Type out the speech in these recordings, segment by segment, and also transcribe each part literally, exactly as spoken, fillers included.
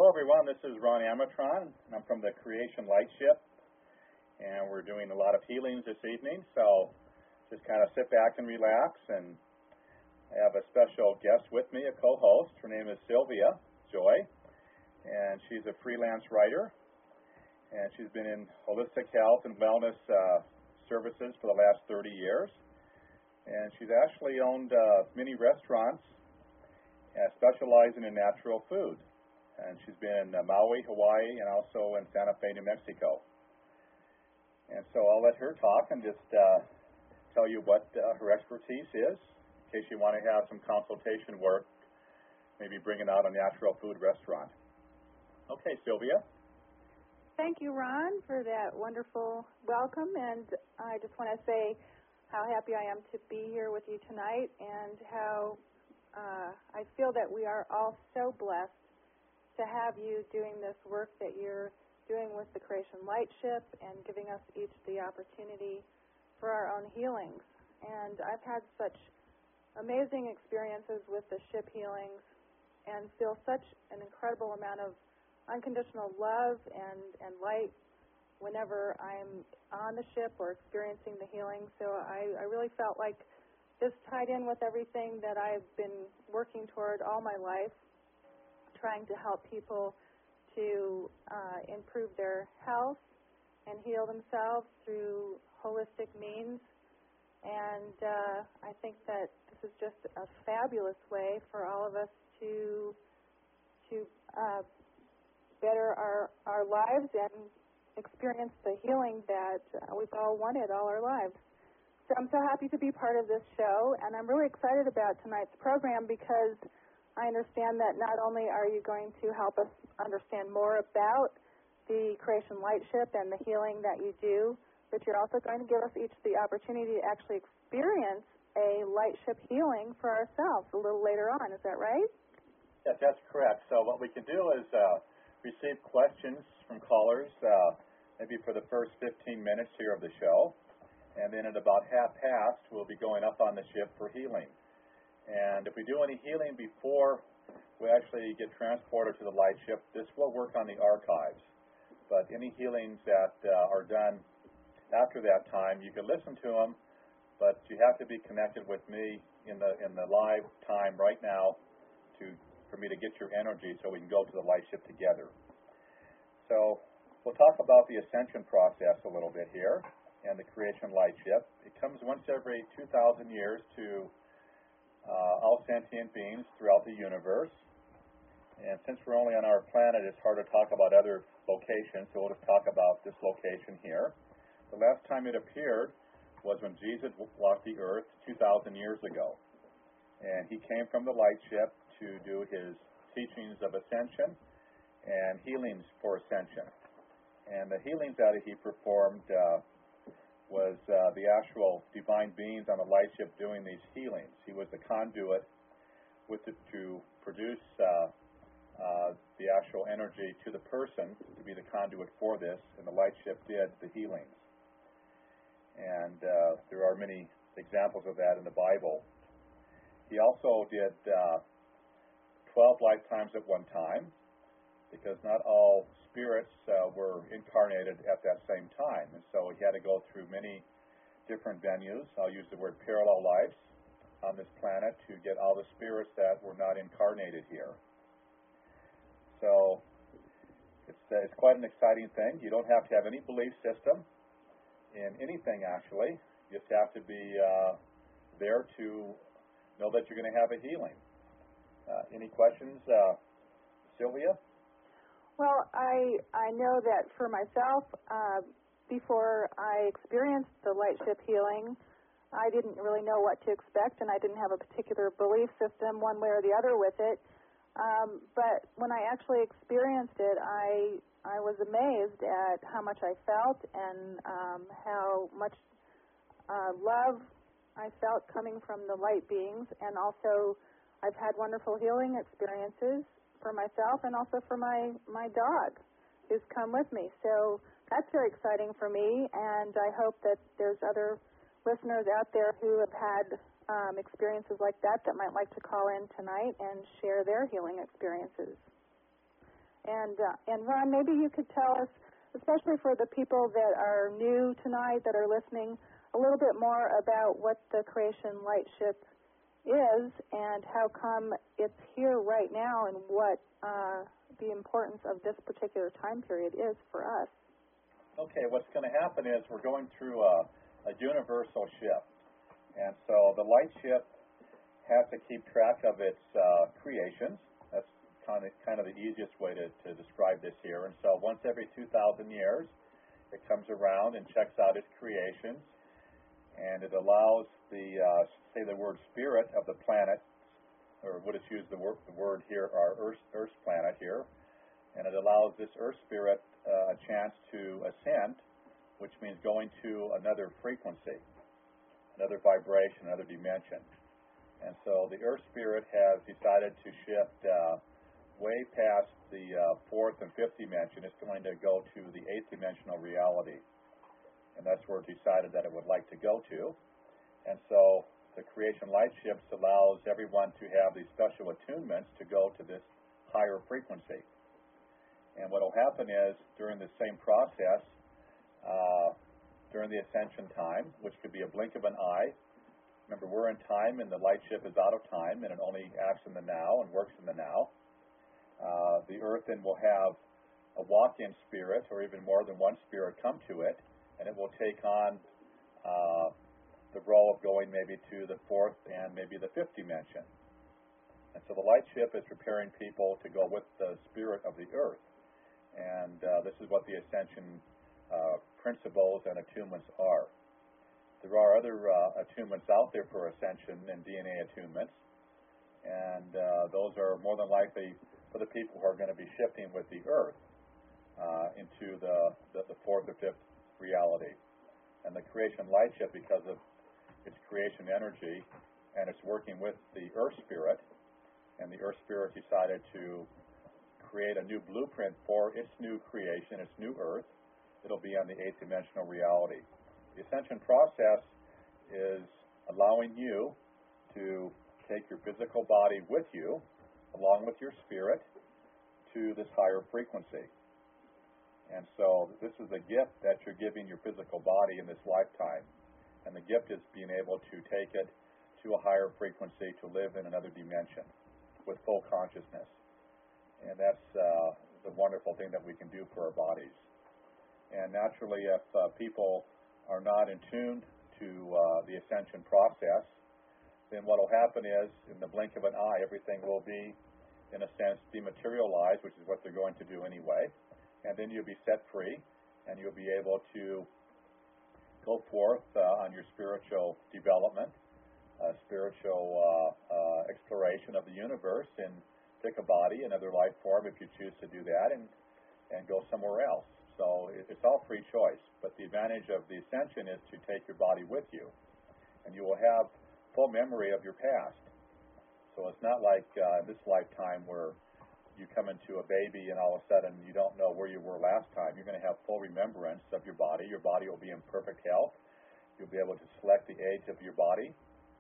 everyone, this is Ron Amatron, and I'm from the Creation Lightship, and we're doing a lot of healings this evening, so just kind of sit back and relax, and I have a special guest with me, a co-host. Her name is Sylvia Joy, and she's a freelance writer, and she's been in holistic health and wellness uh, services for the last thirty years, and she's actually owned uh, many restaurants uh, specializing in natural food. And she's been in uh, Maui, Hawaii, and also in Santa Fe, New Mexico. And so I'll let her talk and just uh, tell you what uh, her expertise is, in case you want to have some consultation work, maybe bringing out a natural food restaurant. Okay, Sylvia. Thank you, Ron, for that wonderful welcome. And I just want to say how happy I am to be here with you tonight, and how uh, I feel that we are all so blessed to have you doing this work that you're doing with the Creation Lightship and giving us each the opportunity for our own healings. And I've had such amazing experiences with the ship healings and feel such an incredible amount of unconditional love and, and light whenever I'm on the ship or experiencing the healing. So I, I really felt like this tied in with everything that I've been working toward all my life, trying to help people to uh, improve their health and heal themselves through holistic means. And uh, I think that this is just a fabulous way for all of us to to uh, better our, our lives and experience the healing that uh, we've all wanted all our lives. So I'm so happy to be part of this show, and I'm really excited about tonight's program because I understand that not only are you going to help us understand more about the Creation Lightship and the healing that you do, but you're also going to give us each the opportunity to actually experience a lightship healing for ourselves a little later on. Is that right? Yes, that's correct. So what we can do is uh, receive questions from callers, uh, maybe for the first fifteen minutes here of the show, and then at about half past, we'll be going up on the ship for healing. And if we do any healing before we actually get transported to the lightship, this will work on the archives. But any healings that uh, are done after that time, you can listen to them, but you have to be connected with me in the in the live time right now to for me to get your energy so we can go to the lightship together. So we'll talk about the ascension process a little bit here and the Creation Lightship. It comes once every two thousand years to Uh, all sentient beings throughout the universe. And since we're only on our planet, it's hard to talk about other locations, so we'll just talk about this location here. The last time it appeared was when Jesus walked the earth two thousand years ago. And he came from the lightship to do his teachings of ascension and healings for ascension. And the healings that he performed uh, was uh, the actual divine beings on the lightship doing these healings. He was the conduit with it to produce uh, uh, the actual energy to the person to be the conduit for this, and the lightship did the healings. And uh, there are many examples of that in the Bible. He also did uh, twelve lifetimes at one time, because not all spirits uh, were incarnated at that same time. And so he had to go through many different venues. I'll use the word parallel lives on this planet to get all the spirits that were not incarnated here. So it's, uh, it's quite an exciting thing. You don't have to have any belief system in anything, actually. You just have to be uh, there to know that you're going to have a healing. Uh, any questions, uh, Sylvia? Well, I I know that for myself, uh, before I experienced the lightship healing, I didn't really know what to expect, and I didn't have a particular belief system one way or the other with it. Um, but when I actually experienced it, I I was amazed at how much I felt and um, how much uh, love I felt coming from the light beings, and also I've had wonderful healing experiences for myself and also for my, my dog who's come with me. So that's very exciting for me, and I hope that there's other listeners out there who have had um, experiences like that that might like to call in tonight and share their healing experiences. And uh, and Ron, maybe you could tell us, especially for the people that are new tonight that are listening, a little bit more about what the Creation Lightship is and how come it's here right now and what uh, the importance of this particular time period is for us. Okay, what's going to happen is we're going through a, a universal shift. And so the Lightship has to keep track of its uh, creations. That's kind of, kind of the easiest way to, to describe this here. And so once every two thousand years, it comes around and checks out its creations. And it allows the, uh, say the word spirit of the planet, or would it use the word, the word here, our Earth, Earth's planet here, and it allows this Earth spirit uh, a chance to ascend, which means going to another frequency, another vibration, another dimension. And so the Earth spirit has decided to shift uh, way past the uh, fourth and fifth dimension. It's going to go to the eighth dimensional reality. And that's where it decided that it would like to go to. And so the Creation Lightships allows everyone to have these special attunements to go to this higher frequency. And what will happen is, during the same process, uh, during the ascension time, which could be a blink of an eye, remember we're in time and the Lightship is out of time and it only acts in the now and works in the now. Uh, the Earth then will have a walk-in spirit, or even more than one spirit, come to it, and it will take on uh, the role of going maybe to the fourth and maybe the fifth dimension. And so the Lightship is preparing people to go with the spirit of the Earth. And uh, this is what the ascension uh, principles and attunements are. There are other uh, attunements out there for ascension and D N A attunements. And uh, those are more than likely for the people who are going to be shifting with the Earth uh, into the, the, the fourth or fifth reality. And the Creation Lightship, because of its creation energy and it's working with the Earth Spirit, and the Earth Spirit decided to create a new blueprint for its new creation, its new Earth. It'll be on the eighth dimensional reality. The ascension process is allowing you to take your physical body with you, along with your spirit, to this higher frequency. And so this is a gift that you're giving your physical body in this lifetime. And the gift is being able to take it to a higher frequency to live in another dimension with full consciousness. And that's uh, the wonderful thing that we can do for our bodies. And naturally, if uh, people are not in tune to uh, the ascension process, then what will happen is, in the blink of an eye, everything will be, in a sense, dematerialized, which is what they're going to do anyway. And then you'll be set free, and you'll be able to go forth uh, on your spiritual development, uh, spiritual uh, uh, exploration of the universe, and pick a body, another life form, if you choose to do that, and, and go somewhere else. So it, it's all free choice. But the advantage of the ascension is to take your body with you, and you will have full memory of your past. So it's not like uh, this lifetime where you come into a baby and all of a sudden you don't know where you were last time. You're going to have full remembrance of your body. Your body will be in perfect health. You'll be able to select the age of your body.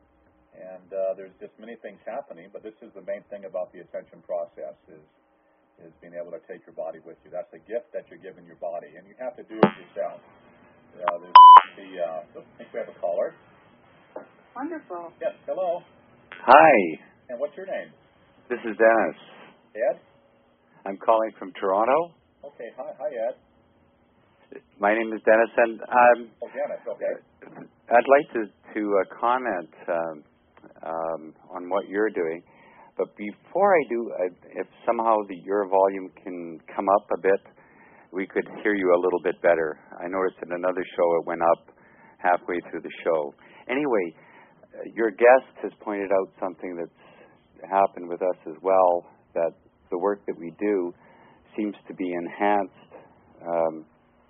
And uh, there's just many things happening, but this is the main thing about the ascension process is, is being able to take your body with you. That's a gift that you're giving your body, and you have to do it yourself. Uh, there's the, uh, I think we have a caller. Wonderful. Yes, hello. Hi. And what's your name? This is Dennis. Ed? I'm calling from Toronto. Okay, hi, hi Ed. My name is Dennis, and um, oh, Dennis, okay. I'd like to, to uh, comment um, um, on what you're doing. But before I do, uh, if somehow the, your volume can come up a bit, we could hear you a little bit better. I noticed in another show it went up halfway through the show. Anyway, uh, your guest has pointed out something that's happened with us as well, that the work that we do seems to be enhanced um,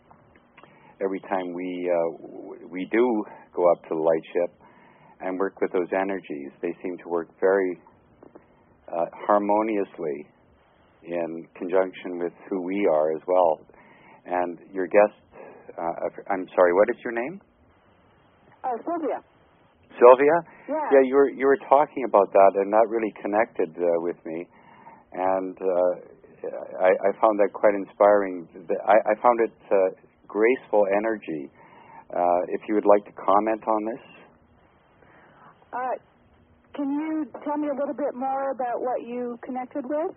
every time we uh, we do go up to the Lightship and work with those energies. They seem to work very uh, harmoniously in conjunction with who we are as well. And your guest, uh, I'm sorry, what is your name? Oh, Sylvia. Sylvia? Yeah. Yeah, you were you were talking about that, and that really connected uh, with me. And uh, I I, I found that quite inspiring. The- I, I found it uh, graceful energy. Uh, if you would like to comment on this. Uh, can you tell me a little bit more about what you connected with?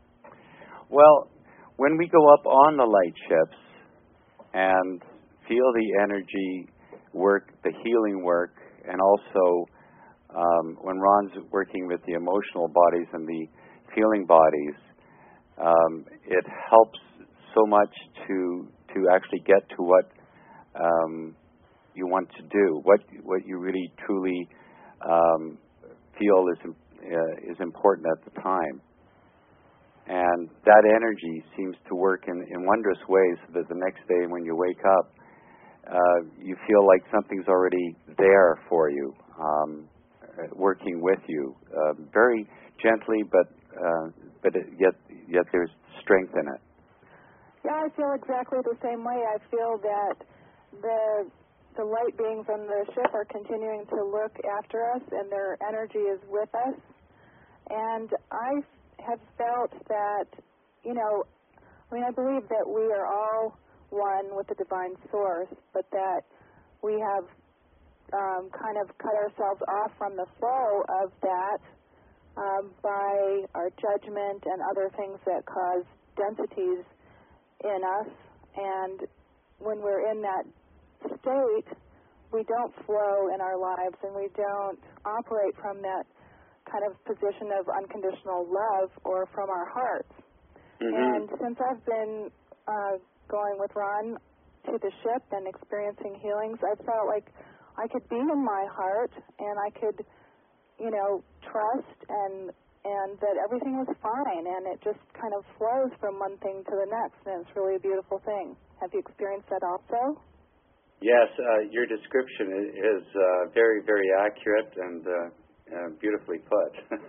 Well, when we go up on the light ships and feel the energy work, the healing work, and also um, when Ron's working with the emotional bodies and the feeling bodies, um, it helps so much to to actually get to what um, you want to do, what what you really truly um, feel is uh, is important at the time. And that energy seems to work in, in wondrous ways so that the next day when you wake up, uh, you feel like something's already there for you, um, working with you, uh, very gently, but uh, but it, yet yet there's strength in it. Yeah, I feel exactly the same way. I feel that the the light beings on the ship are continuing to look after us, and their energy is with us. And I have felt that, you know, I mean, I believe that we are all one with the divine source, but that we have um, kind of cut ourselves off from the flow of that um, by our judgment and other things that cause densities in us. And when we're in that state, we don't flow in our lives, and we don't operate from that kind of position of unconditional love or from our hearts. Mm-hmm. And since I've been uh, going with Ron to the ship and experiencing healings, I felt like I could be in my heart and I could, you know, trust and and that everything was fine, and it just kind of flows from one thing to the next, and it's really a beautiful thing. Have you experienced that also? Yes, uh, your description is uh, very, very accurate and uh, uh, beautifully put.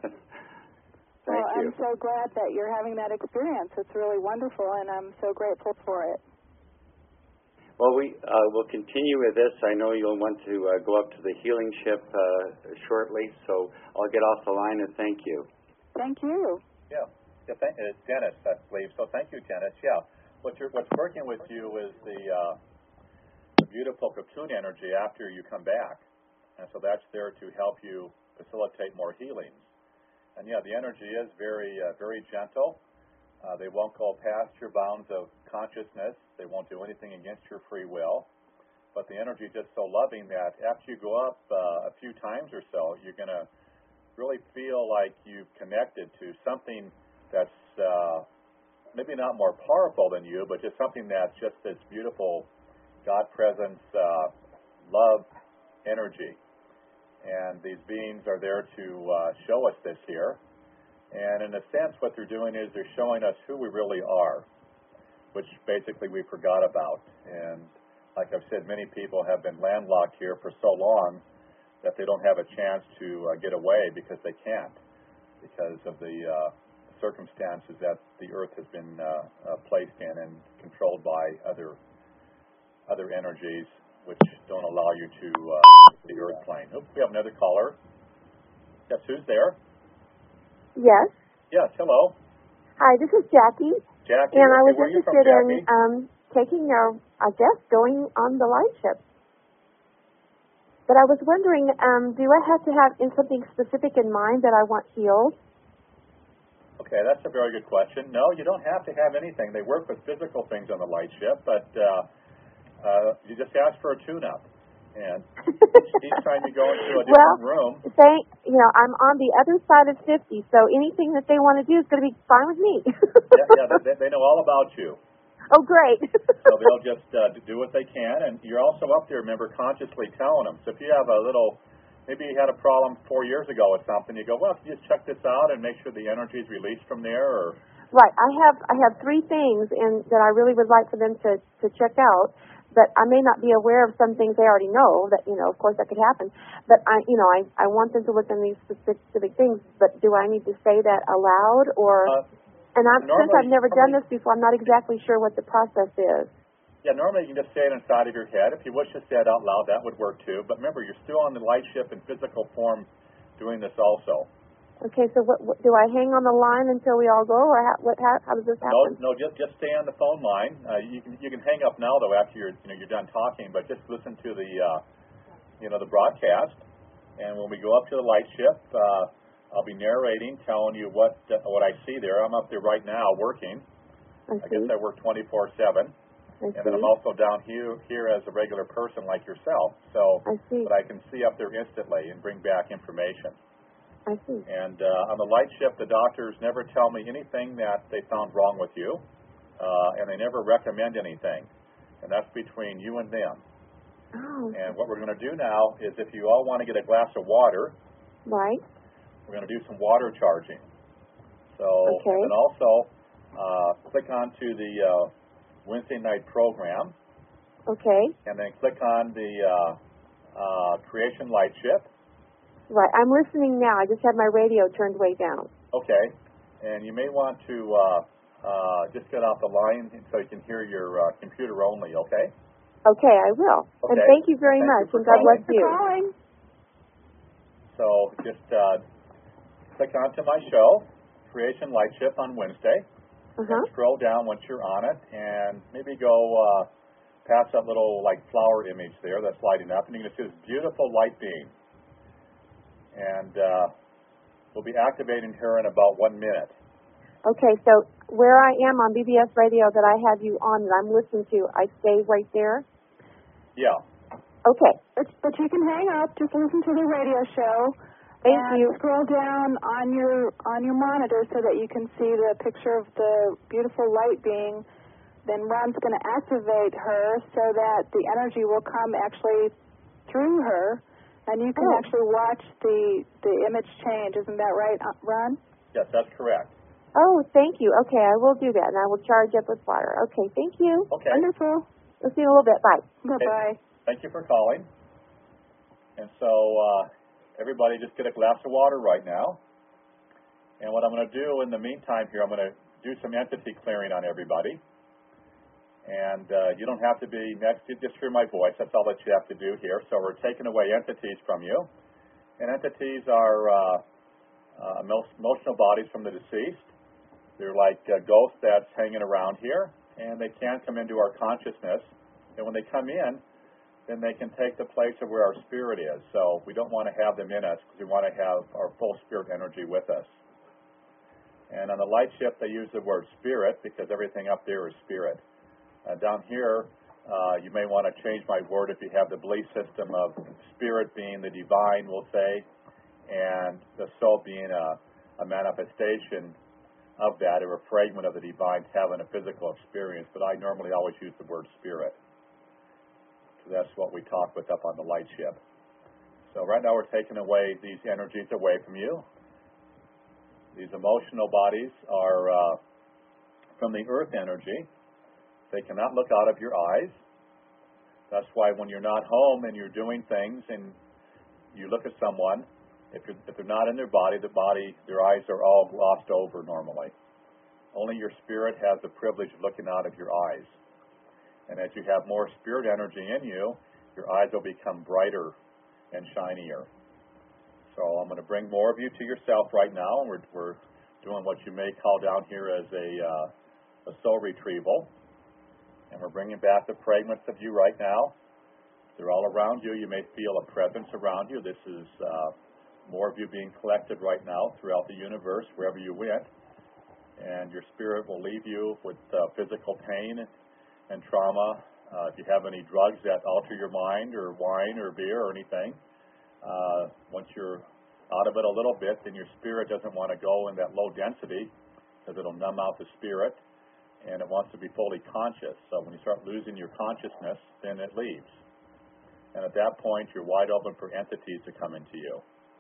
Thank well, you. I'm so glad that you're having that experience. It's really wonderful, and I'm so grateful for it. Well, we uh, will continue with this. I know you'll want to uh, go up to the healing ship uh, shortly, so I'll get off the line and thank you. Thank you. Yeah, yeah thank, uh, Dennis, I believe. So thank you, Dennis. Yeah, what you're, what's working with you is the, uh, the beautiful cocoon energy after you come back, and so that's there to help you facilitate more healings. And yeah, the energy is very, uh, very gentle. Uh, they won't go past your bounds of consciousness. They won't do anything against your free will. But the energy is just so loving that after you go up uh, a few times or so, you're going to really feel like you've connected to something that's uh, maybe not more powerful than you, but just something that's just this beautiful God presence, uh, love energy. And these beings are there to uh, show us this here. And in a sense, what they're doing is they're showing us who we really are, which basically we forgot about. And like I've said, many people have been landlocked here for so long that they don't have a chance to uh, get away because they can't, because of the uh, circumstances that the Earth has been uh, uh, placed in and controlled by other other energies which don't allow you to uh, the Earth plane. Oops, we have another caller. Yes, who's there? Yes. Yes, hello. Hi, this is Jackie. Jackie, and I was where are you from, interested Jackie? in um, taking your, I guess, going on the light ship. But I was wondering, um, do I have to have in something specific in mind that I want healed? Okay, that's a very good question. No, you don't have to have anything. They work with physical things on the light ship, but uh, uh, you just ask for a tune-up. And each time you go into a different well, room... Say, you know, I'm on the other side of fifty, so anything that they want to do is going to be fine with me. yeah, yeah they, they know all about you. Oh, great. So they'll just uh, do what they can. And you're also up there, remember, consciously telling them. So if you have a little, maybe you had a problem four years ago with something, you go, well, can you just check this out and make sure the energy is released from there? Or Right. I have I have three things in, that I really would like for them to, to check out. But I may not be aware of some things they already know. That you know, of course, that could happen. But I, you know, I, I want them to look in these specific things. But do I need to say that aloud, or? Uh, and I'm, normally, since I've never done this before, I'm not exactly sure what the process is. Yeah, normally you can just say it inside of your head. If you wish to say it out loud, that would work too. But remember, you're still on the light ship in physical form doing this also. Okay, so what, what do I hang on the line until we all go, or how, what? How, how does this happen? No, no, just just stay on the phone line. Uh, you can you can hang up now though after you're you know you're done talking, but just listen to the uh, you know the broadcast. And when we go up to the light ship, uh, I'll be narrating, telling you what uh, what I see there. I'm up there right now working. I, I guess I work twenty-four seven. I And then I'm also down here here as a regular person like yourself. So, I see. but I can see up there instantly and bring back information. I see. And uh, on the light ship, the doctors never tell me anything that they found wrong with you, uh, and they never recommend anything. And that's between you and them. Oh. And what we're going to do now is, if you all want to get a glass of water, right. we're going to do some water charging. So, okay. And then also uh, click onto the uh, Wednesday night program. Okay. And then click on the uh, uh, Creation Light Ship. Right. I'm listening now. I just had my radio turned way down. Okay. And you may want to uh, uh, just get off the line so you can hear your uh, computer only, okay? Okay, I will. Okay. And thank you very thank much. You and God calling. bless you. Calling. So just uh, click onto my show, Creation Light Ship on Wednesday. Uh-huh. And scroll down once you're on it, and maybe go uh, past that little like flower image there that's lighting up, and you're going to see this beautiful light beam. And uh, we'll be activating her in about one minute. Okay, so where I am on B B S radio that I have you on that I'm listening to, I stay right there? Yeah. Okay. But, but you can hang up, just listen to the radio show. Thank and you. Scroll down on your on your monitor so that you can see the picture of the beautiful light being. Then Ron's going to activate her so that the energy will come actually through her, and you can oh. actually watch the the image change. Isn't that right, Ron? Yes, that's correct. Oh, thank you. Okay, I will do that, and I will charge up with water. Okay, thank you. Okay. Wonderful. We'll see you in a little bit. Bye. Bye-bye. Okay. Thank you for calling. And so uh, everybody just get a glass of water right now. And what I'm going to do in the meantime here, I'm going to do some entity clearing on everybody. And uh, you don't have to be next, you just hear my voice. That's all that you have to do here. So we're taking away entities from you. And entities are uh, uh, emotional bodies from the deceased. They're like uh, ghosts that's hanging around here, and they can come into our consciousness. And when they come in, then they can take the place of where our spirit is. So we don't want to have them in us because we want to have our full spirit energy with us. And on the light ship, they use the word spirit because everything up there is spirit. Uh, down here, uh, you may want to change my word if you have the belief system of spirit being the divine, we'll say, and the soul being a, a manifestation of that, or a fragment of the divine having a physical experience. But I normally always use the word spirit. So that's what we talk with up on the light ship. So right now we're taking away these energies away from you. These emotional bodies are uh, from the earth energy. They cannot look out of your eyes. That's why when you're not home and you're doing things and you look at someone, if, you're, if they're not in their body, the body, their eyes are all glossed over normally. Only your spirit has the privilege of looking out of your eyes. And as you have more spirit energy in you, your eyes will become brighter and shinier. So I'm going to bring more of you to yourself right now. We're, we're doing what you may call down here as a, uh, a soul retrieval. And we're bringing back the fragments of you right now. They're all around you. You may feel a presence around you. This is uh, more of you being collected right now throughout the universe, wherever you went. And your spirit will leave you with uh, physical pain and trauma. Uh, if you have any drugs that alter your mind, or wine or beer or anything, uh, once you're out of it a little bit, then your spirit doesn't want to go in that low density because it'll numb out the spirit, and it wants to be fully conscious. So when you start losing your consciousness, then it leaves. And at that point, you're wide open for entities to come into you.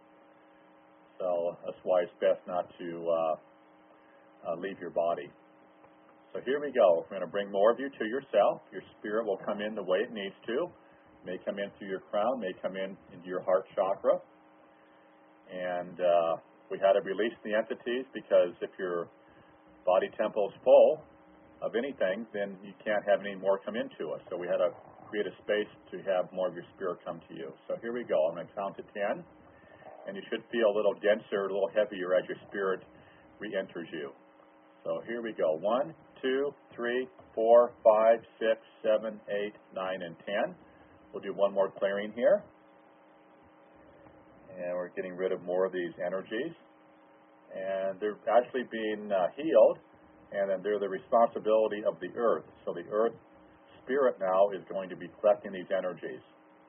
So that's why it's best not to uh, uh, leave your body. So here we go. We're going to bring more of you to yourself. Your spirit will come in the way it needs to. It may come in through your crown, may come in into your heart chakra. And uh, we had to release the entities because if your body temple is full of anything, then you can't have any more come into us. So we had to create a space to have more of your spirit come to you. So here we go. I'm going to count to ten. and you should feel a little denser, a little heavier as your spirit re-enters you. So here we go. One, two, three, four, five, six, seven, eight, nine, and ten. We'll do one more clearing here. And we're getting rid of more of these energies. And they're actually being uh, healed, and then they're the responsibility of the earth. So the earth spirit now is going to be collecting these energies.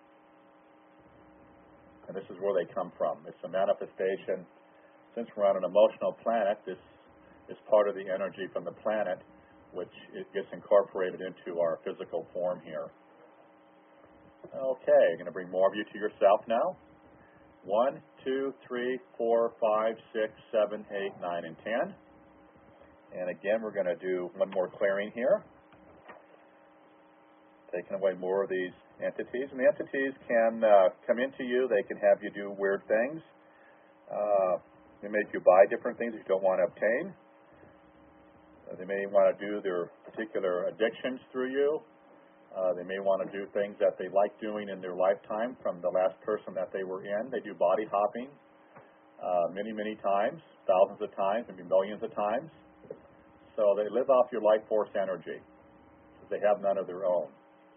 And this is where they come from. It's a manifestation. Since we're on an emotional planet, this is part of the energy from the planet, which it gets incorporated into our physical form here. Okay, I'm going to bring more of you to yourself now. One, two, three, four, five, six, seven, eight, nine, and ten. And again, we're going to do one more clearing here. Taking away more of these entities. And the entities can uh, come into you. They can have you do weird things. Uh, they make you buy different things that you don't want to obtain. Uh, they may want to do their particular addictions through you. Uh, they may want to do things that they like doing in their lifetime from the last person that they were in. They do body hopping uh, many, many times, thousands of times, maybe millions of times. So they live off your life force energy. They have none of their own.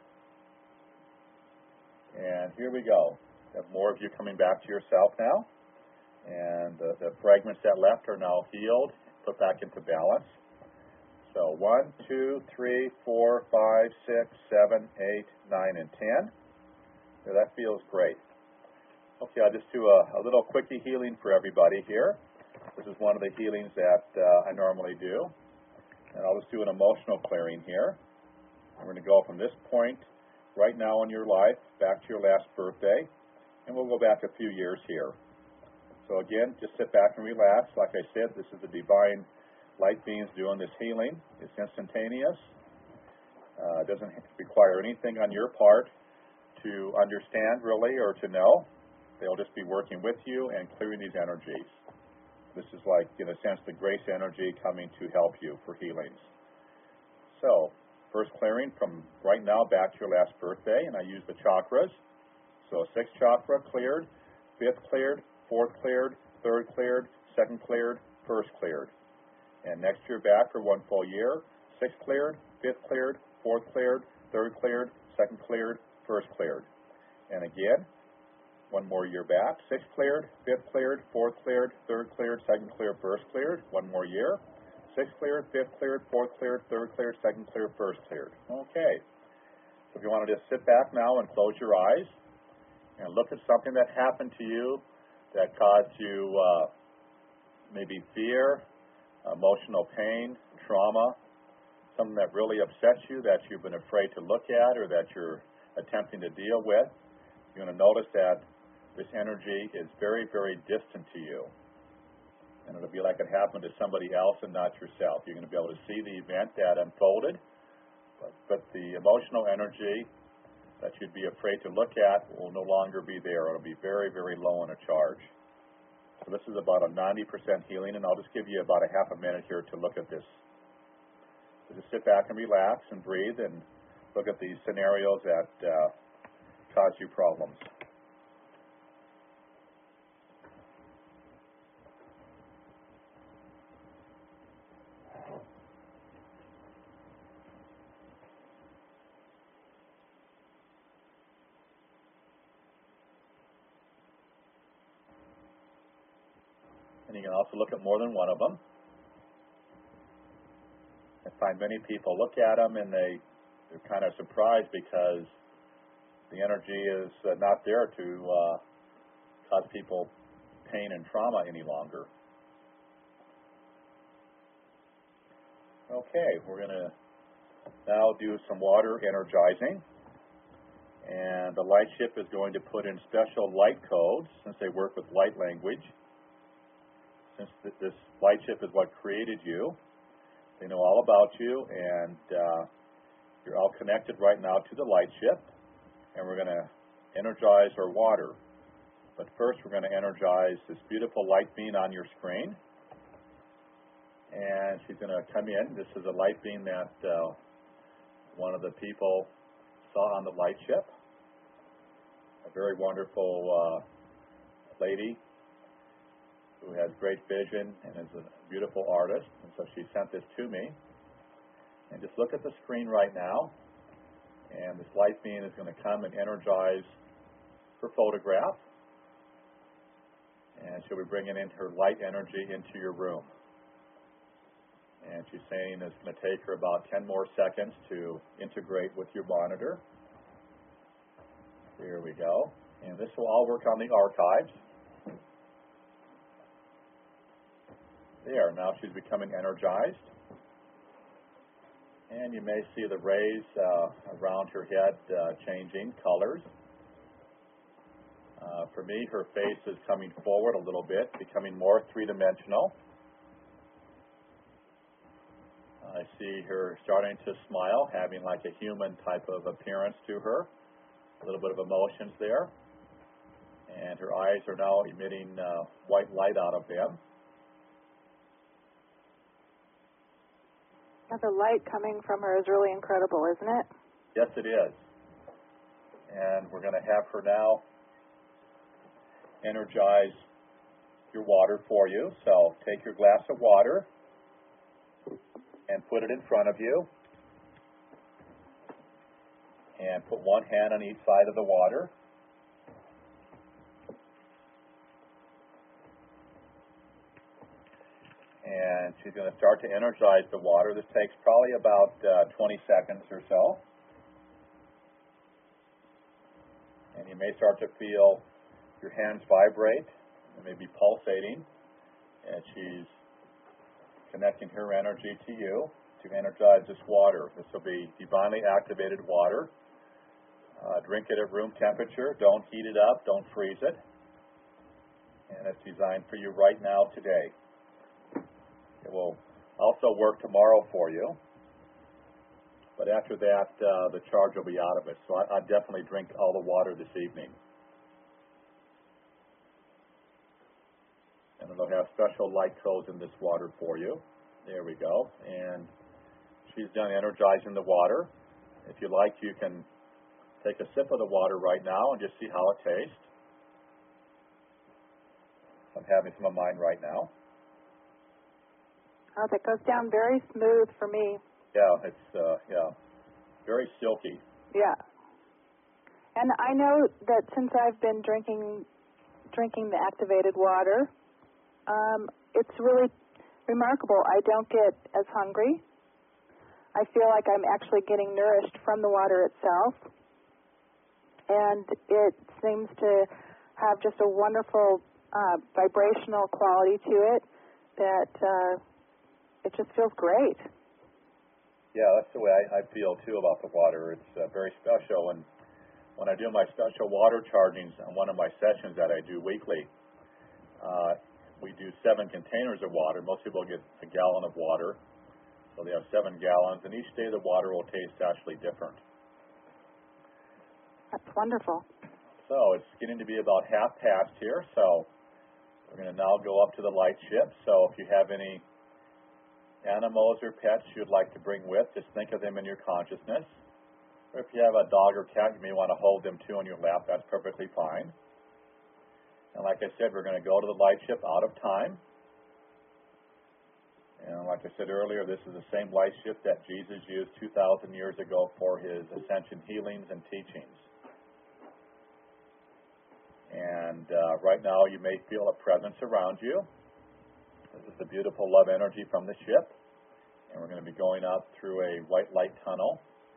And here we go. We have more of you coming back to yourself now. And the, the fragments that left are now healed, put back into balance. So one, two, three, four, five, six, seven, eight, nine, and ten. So that feels great. Okay, I'll just do a, a little quickie healing for everybody here. This is one of the healings that uh, I normally do. And I'll just do an emotional clearing here. I'm going to go from this point right now in your life back to your last birthday. And we'll go back a few years here. So again, just sit back and relax. Like I said, this is the divine light beings doing this healing. It's instantaneous. Uh, it doesn't require anything on your part to understand, really, or to know. They'll just be working with you and clearing these energies. This is like, in a sense, the grace energy coming to help you for healings. So, first clearing from right now back to your last birthday, and I use the chakras. So, sixth chakra cleared, fifth cleared, fourth cleared, third cleared, second cleared, first cleared. And next year back for one full year, sixth cleared, fifth cleared, fourth cleared, third cleared, second cleared, first cleared. And again, one more year back, sixth cleared, fifth cleared, fourth cleared, third cleared, second cleared, first cleared. One more year, sixth cleared, fifth cleared, fourth cleared, third cleared, second cleared, first cleared. Okay. So if you want to just sit back now and close your eyes and look at something that happened to you that caused you uh, maybe fear, emotional pain, trauma, something that really upsets you that you've been afraid to look at or that you're attempting to deal with. You're going to notice that this energy is very, very distant to you. And it'll be like it happened to somebody else and not yourself. You're going to be able to see the event that unfolded, but, but the emotional energy that you'd be afraid to look at will no longer be there. It'll be very, very low in a charge. So this is about a ninety percent healing, and I'll just give you about a half a minute here to look at this. So just sit back and relax and breathe and look at these scenarios that uh, cause you problems. And you can also look at more than one of them. I find many people look at them and they, they're kind of surprised because the energy is uh, not there to uh, cause people pain and trauma any longer. Okay, we're going to now do some water energizing. And the light ship is going to put in special light codes since they work with light language. Since th this light ship is what created you, they know all about you, and uh, you're all connected right now to the light ship. And we're going to energize our water. But first, we're going to energize this beautiful light beam on your screen. And she's going to come in. This is a light beam that uh, one of the people saw on the light ship. A very wonderful uh, lady who has great vision and is a beautiful artist, and so she sent this to me. And just look at the screen right now, and this light beam is going to come and energize her photograph, and she'll be bringing in her light energy into your room. And she's saying it's going to take her about ten more seconds to integrate with your monitor. Here we go. And this will all work on the archives. There, now she's becoming energized. And you may see the rays uh, around her head uh, changing colors. Uh, for me, her face is coming forward a little bit, becoming more three-dimensional. I see her starting to smile, having like a human type of appearance to her. A little bit of emotions there. And her eyes are now emitting uh, white light out of them. Now, the light coming from her is really incredible, isn't it? Yes, it is. And we're going to have her now energize your water for you. So take your glass of water and put it in front of you. And put one hand on each side of the water. And she's going to start to energize the water. This takes probably about uh, twenty seconds or so. And you may start to feel your hands vibrate, and maybe pulsating, and she's connecting her energy to you to energize this water. This will be divinely activated water. Uh, drink it at room temperature. Don't heat it up. Don't freeze it. And it's designed for you right now today. It will also work tomorrow for you. But after that, uh, the charge will be out of it. So I, I'd definitely drink all the water this evening. And it'll have special light codes in this water for you. There we go. And she's done energizing the water. If you like, you can take a sip of the water right now and just see how it tastes. I'm having some of mine right now. Oh, that goes down very smooth for me. Yeah, it's uh, yeah, very silky. Yeah. And I know that since I've been drinking drinking the activated water, um, it's really remarkable. I don't get as hungry. I feel like I'm actually getting nourished from the water itself. And it seems to have just a wonderful uh, vibrational quality to it that uh, it just feels great. Yeah, that's the way I, I feel, too, about the water. It's uh, very special. And when I do my special water chargings on one of my sessions that I do weekly, uh, we do seven containers of water. Most people get a gallon of water. So they have seven gallons. And each day the water will taste actually different. That's wonderful. So it's getting to be about half past here. So we're going to now go up to the light ship. So if you have any animals or pets you'd like to bring with, just think of them in your consciousness. Or if you have a dog or cat, you may want to hold them too on your lap. That's perfectly fine. And like I said, we're going to go to the light ship out of time. And like I said earlier, this is the same light ship that Jesus used two thousand years ago for his ascension healings and teachings. And uh, right now you may feel a presence around you. This is the beautiful love energy from the ship. And we're going to be going up through a white light tunnel.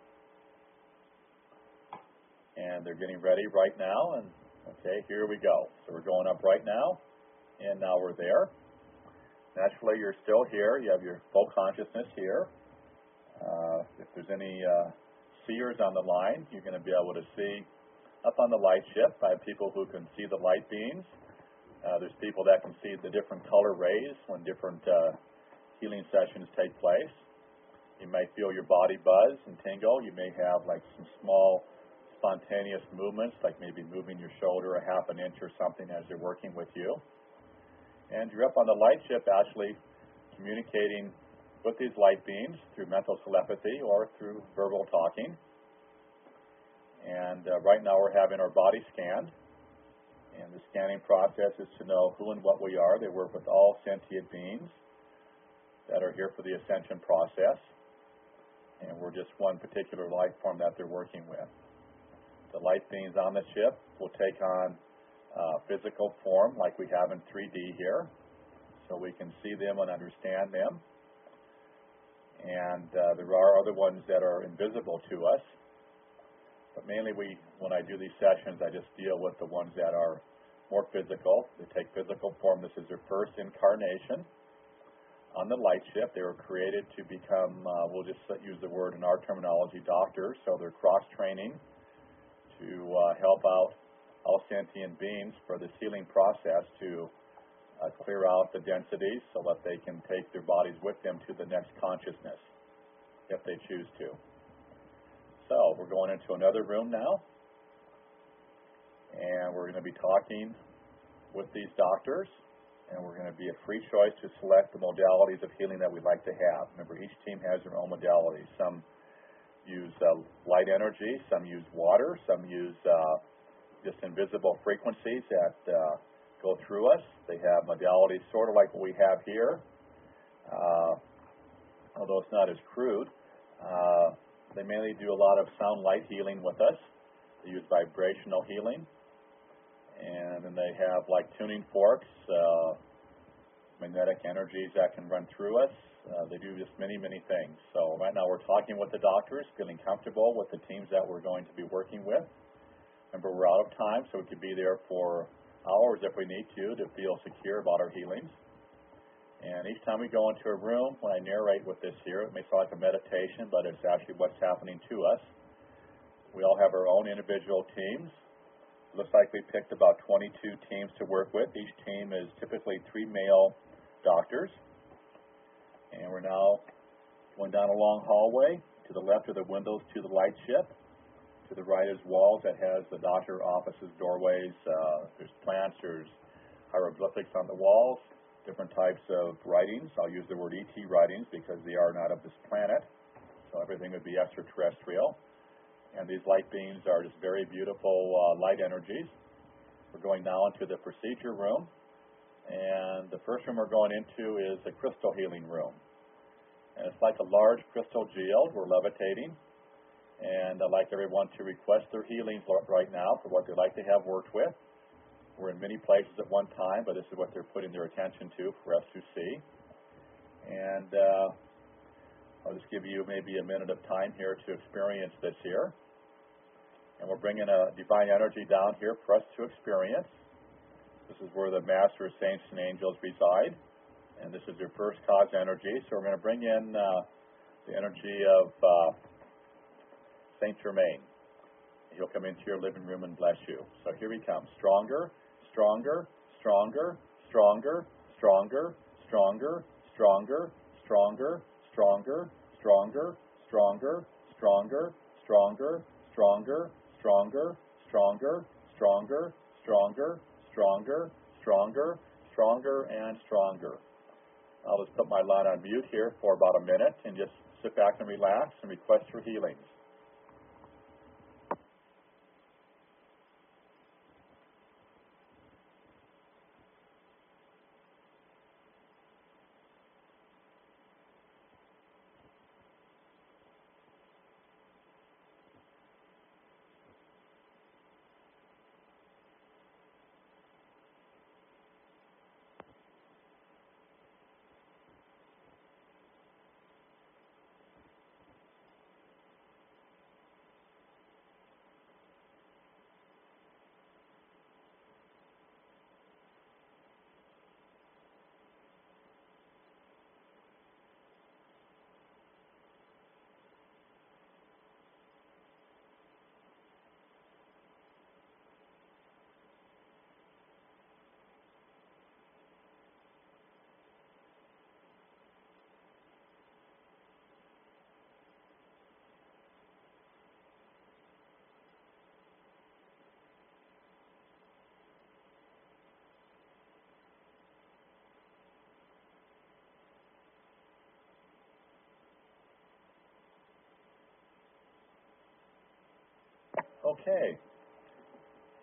And they're getting ready right now. And okay, here we go. So we're going up right now. And now we're there. Naturally, you're still here. You have your full consciousness here. Uh, if there's any uh, seers on the line, you're going to be able to see up on the light ship. I have people who can see the light beams. Uh, there's people that can see the different color rays when different uh, healing sessions take place. You may feel your body buzz and tingle. You may have like some small spontaneous movements, like maybe moving your shoulder a half an inch or something as they're working with you. And you're up on the light ship actually communicating with these light beams through mental telepathy or through verbal talking. And uh, right now we're having our body scanned. And the scanning process is to know who and what we are. They work with all sentient beings that are here for the ascension process. And we're just one particular life form that they're working with. The light beings on the ship will take on uh, physical form like we have in three D here, so we can see them and understand them. And uh, there are other ones that are invisible to us. But mainly we, when I do these sessions, I just deal with the ones that are more physical. They take physical form. This is their first incarnation on the light ship. They were created to become, uh, we'll just use the word in our terminology, doctors. So they're cross-training to uh, help out all sentient beings for the healing process to uh, clear out the densities so that they can take their bodies with them to the next consciousness, if they choose to. So we're going into another room now, and we're going to be talking with these doctors, and we're going to be a free choice to select the modalities of healing that we'd like to have. Remember, each team has their own modalities. Some use uh, light energy, some use water, some use uh, just invisible frequencies that uh, go through us. They have modalities sort of like what we have here, uh, although it's not as crude. Uh, They mainly do a lot of sound light healing with us. They use vibrational healing. And then they have like tuning forks, uh, magnetic energies that can run through us. Uh, they do just many, many things. So right now we're talking with the doctors, feeling comfortable with the teams that we're going to be working with. Remember, we're out of time, so we could be there for hours if we need to to feel secure about our healings. And each time we go into a room, when I narrate with this here, it may sound like a meditation, but it's actually what's happening to us. We all have our own individual teams. It looks like we picked about twenty-two teams to work with. Each team is typically three male doctors. And we're now going down a long hallway. To the left are the windows to the light ship. To the right is walls that has the doctor offices, doorways. Uh, there's plants, there's hieroglyphics on the walls. Different types of writings. I'll use the word E T writings because they are not of this planet, so everything would be extraterrestrial. And these light beams are just very beautiful uh, light energies. We're going now into the procedure room, and the first room we're going into is the crystal healing room. And it's like a large crystal geode. We're levitating, and I'd like everyone to request their healings right now for what they'd like to have worked with. We're in many places at one time, but this is what they're putting their attention to for us to see. And uh, I'll just give you maybe a minute of time here to experience this here. And we're bringing a divine energy down here for us to experience. This is where the Master Saints and Angels reside. And this is their first cause energy. So we're going to bring in uh, the energy of uh, Saint Germain. He'll come into your living room and bless you. So here he comes. Stronger. Stronger, stronger, stronger, stronger, stronger, stronger, stronger, stronger, stronger, stronger, stronger, stronger, stronger, stronger, stronger, stronger, stronger, stronger, stronger, stronger, and stronger. I'll just put my line on mute here for about a minute and just sit back and relax and request for healings. Okay.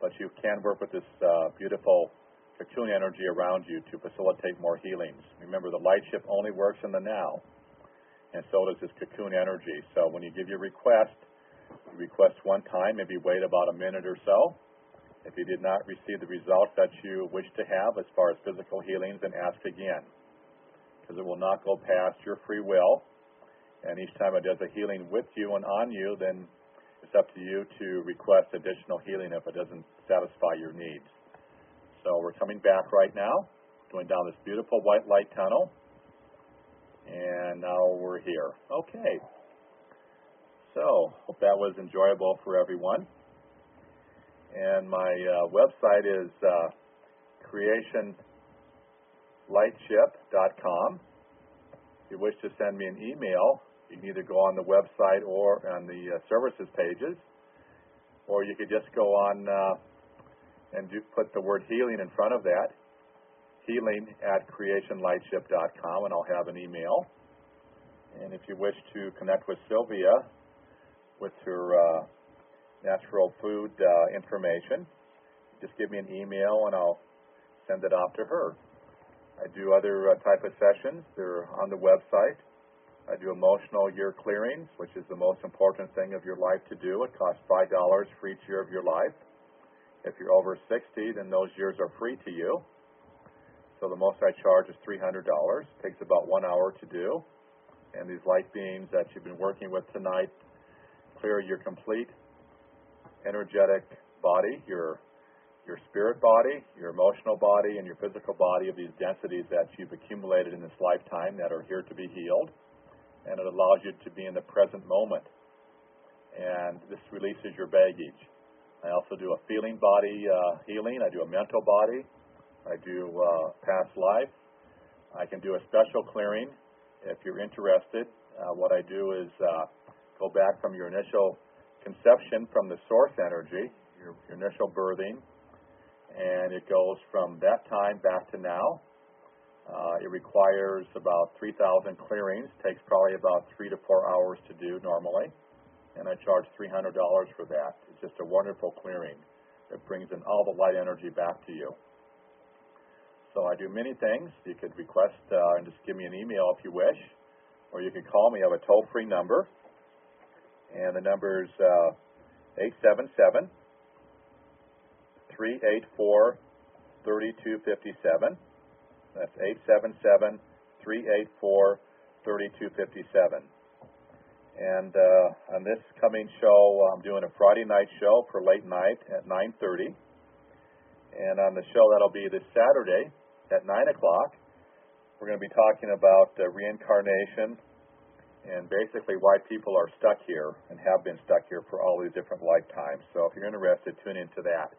but you can work with this uh, beautiful cocoon energy around you to facilitate more healings. Remember, the light ship only works in the now, and so does this cocoon energy. So when you give your request, you request one time, maybe wait about a minute or so. If you did not receive the results that you wish to have as far as physical healings, then ask again, because it will not go past your free will. And each time it does a healing with you and on you, then it's up to you to request additional healing if it doesn't satisfy your needs. So we're coming back right now, going down this beautiful white light tunnel, and now we're here. Okay. So, hope that was enjoyable for everyone. And my uh, website is uh, creation light ship dot com. If you wish to send me an email, you can either go on the website or on the uh, services pages, or you could just go on uh, and do, put the word healing in front of that, healing at creation light ship dot com, and I'll have an email. And if you wish to connect with Sylvia with her uh, natural food uh, information, just give me an email and I'll send it off to her. I do other uh, type of sessions. They're on the website. I do emotional year clearings, which is the most important thing of your life to do. It costs five dollars for each year of your life. If you're over sixty, then those years are free to you. So the most I charge is three hundred dollars. It takes about one hour to do. And these light beams that you've been working with tonight clear your complete energetic body, your your spirit body, your emotional body, and your physical body of these densities that you've accumulated in this lifetime that are here to be healed. And it allows you to be in the present moment. And this releases your baggage. I also do a feeling body uh, healing. I do a mental body. I do uh, past life. I can do a special clearing if you're interested. Uh, what I do is uh, go back from your initial conception from the source energy, your, your initial birthing, and it goes from that time back to now. Uh, it requires about three thousand clearings. Takes probably about three to four hours to do normally, and I charge three hundred dollars for that. It's just a wonderful clearing that brings in all the light energy back to you. So I do many things. You could request uh, and just give me an email if you wish, or you can call me. I have a toll-free number, and the number is uh, eight seven seven, three eight four, three two five seven. That's eight seven seven, three eight four, three two five seven. And uh, on this coming show, I'm doing a Friday night show for late night at nine thirty. And on the show that'll be this Saturday at nine o'clock, we're going to be talking about uh, reincarnation and basically why people are stuck here and have been stuck here for all these different lifetimes. So if you're interested, tune into that.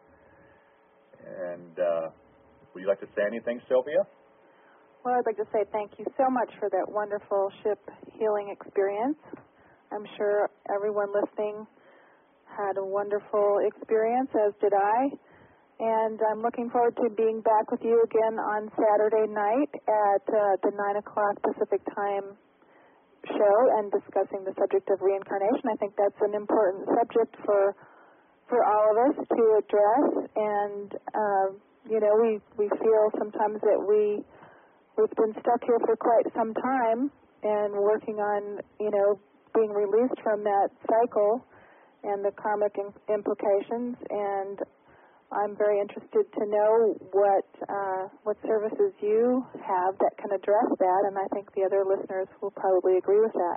And uh, would you like to say anything, Sylvia? Well, I'd like to say thank you so much for that wonderful ship healing experience. I'm sure everyone listening had a wonderful experience, as did I. And I'm looking forward to being back with you again on Saturday night at uh, the nine o'clock Pacific time show and discussing the subject of reincarnation. I think that's an important subject for for all of us to address. And, uh, you know, we, we feel sometimes that we We've been stuck here for quite some time and working on, you know, being released from that cycle and the karmic im- implications. And I'm very interested to know what uh, what services you have that can address that, and I think the other listeners will probably agree with that.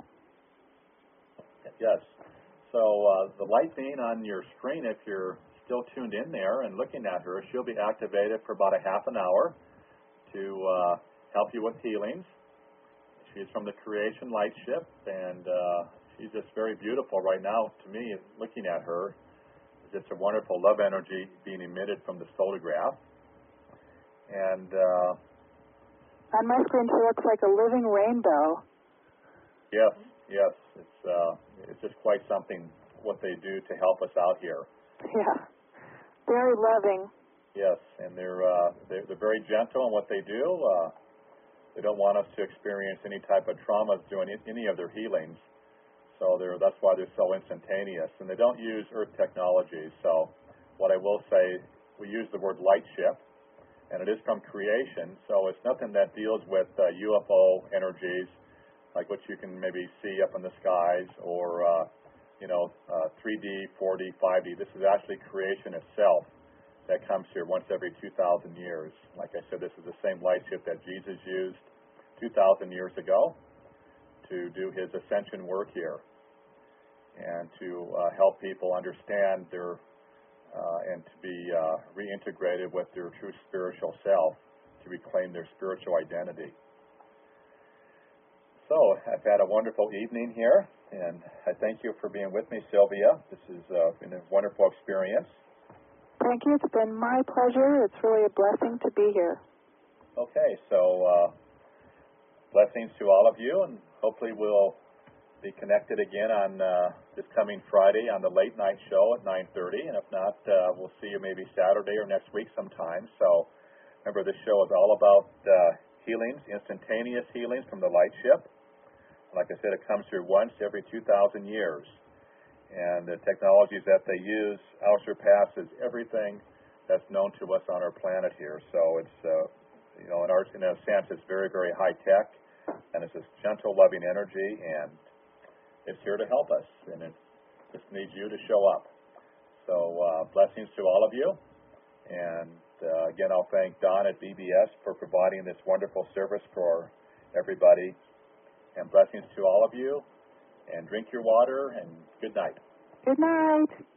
Yes. So uh, the light being on your screen, if you're still tuned in there and looking at her, she'll be activated for about a half an hour to uh, help you with healings. She's from the Creation Light Ship, and uh, she's just very beautiful right now. To me, looking at her, it's just a wonderful love energy being emitted from this photograph. And uh, on my screen, she looks like a living rainbow. Yes, yes, it's uh, it's just quite something what they do to help us out here. Yeah, very loving. Yes, and they're uh, they're, they're very gentle in what they do. Uh, They don't want us to experience any type of traumas doing any of their healings. So they're, that's why they're so instantaneous. And they don't use earth technology. So what I will say, we use the word light ship, and it is from creation, so it's nothing that deals with uh, U F O energies, like what you can maybe see up in the skies, or, uh, you know, uh, three D, four D, five D. This is actually creation itself that comes here once every two thousand years. Like I said, this is the same light ship that Jesus used two thousand years ago to do his ascension work here, and to uh, help people understand their Uh, and to be uh, reintegrated with their true spiritual self, to reclaim their spiritual identity. So, I've had a wonderful evening here, and I thank you for being with me, Sylvia. This has uh, been a wonderful experience. Thank you. It's been my pleasure. It's really a blessing to be here. Okay, so uh, blessings to all of you, and hopefully we'll be connected again on uh, this coming Friday on the late night show at nine thirty, and if not, uh, we'll see you maybe Saturday or next week sometime. So remember, this show is all about uh, healings, instantaneous healings from the light ship. Like I said, it comes through once every two thousand years, and the technologies that they use outsurpasses everything that's known to us on our planet here. So it's, uh, you know, in, our, in a sense, it's very, very high tech, and it's this gentle, loving energy, and it's here to help us, and it just needs you to show up. So uh, blessings to all of you. And uh, again, I'll thank Don at B B S for providing this wonderful service for everybody. And blessings to all of you. And drink your water, and good night. Good night.